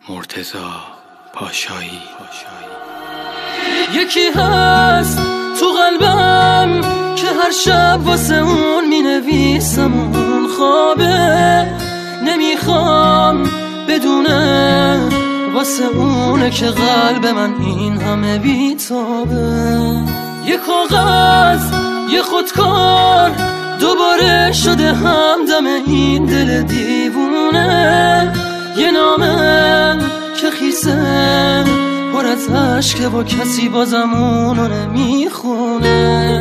مرتضی پاشایی. یکی هست تو قلبم که هر شب واسه اون می نویسم، اون خوابه نمیخوام بدونه، واسه اونه که قلب من این همه بیتابه. یه کاغذ یه خودکار دوباره شده همدم این دل دیوونه، یه نامه که خیسه پر از عشقه و کسی بازم اونو نمیخونه.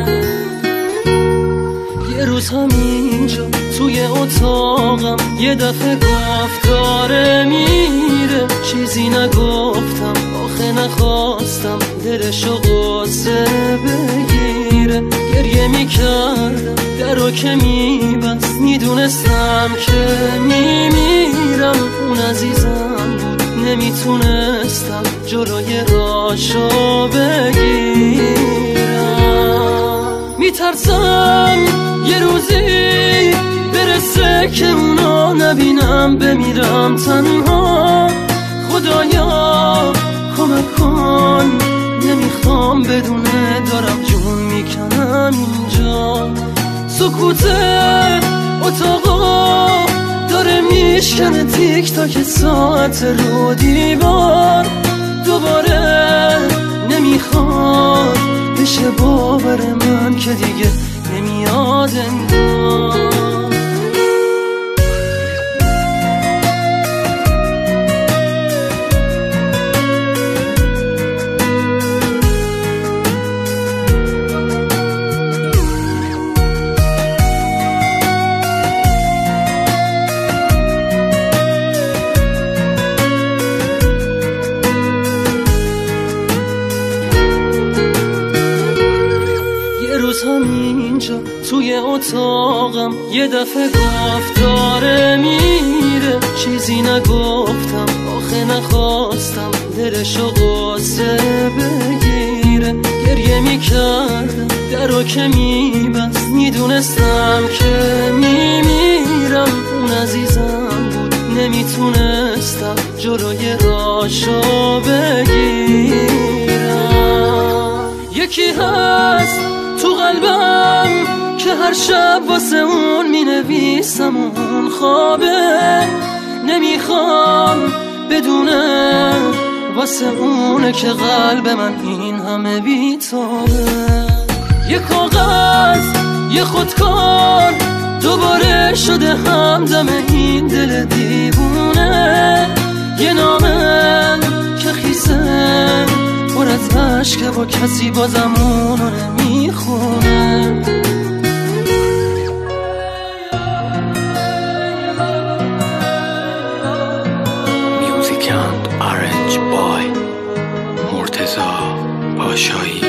یه روز همینجا توی اتاقم یه دفعه گفت داره میره، چیزی نگفتم آخه نخواستم دلشو قصه بگیره. گریه میکردم درو که میبست، میدونستم که میمیرم. اون عزیزم بود نمیتونستم جلوی راشو بگیرم. میترسم یه روزی برسه که اونو نبینم، بمیرم تنها. خدایا کمک کن، نمیخوام بدونه دارم جون میکنم اینجا. سکوت اتاقا داره میشکنه تیک تاک ساعت رو دیوار. دوباره نمیخواد بشه باور من که دیگه نمیاد انگار. همینجا توی اتاقم یه دفعه گفت داره میره، چیزی نگفتم آخه نخواستم دلشو قصه بگیره. گریه میکردم درو که میبست، میدونستم که میمیرم. اون عزیزم بود نمیتونستم جلوی راشو بگیرم. یکی هست تو قلبم که هر شب واسه اون می نویسم، اون خوابه نمیخوام بدونه، واسه اونه که قلب من این همه بیتابه. یه کاغذ یه خودکار دوباره شده همدم این دل دیوونه، یه نامه که خیسه پر از عشقه و کسی بازم اونو نمیخونه. Music and Orange Boy مرتضی پاشایی.